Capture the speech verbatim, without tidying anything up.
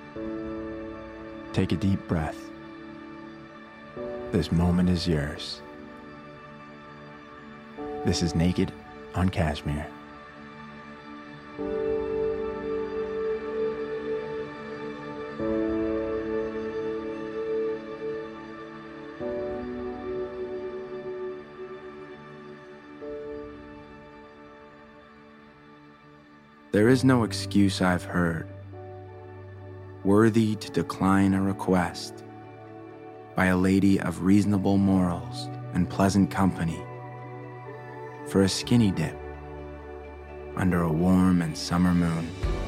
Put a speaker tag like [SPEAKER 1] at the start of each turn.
[SPEAKER 1] Take a deep breath. This moment is yours. This is Naked on Cashmere. There is no excuse I've heard worthy to decline a request by a lady of reasonable morals and pleasant company for a skinny dip under a warm and summer moon.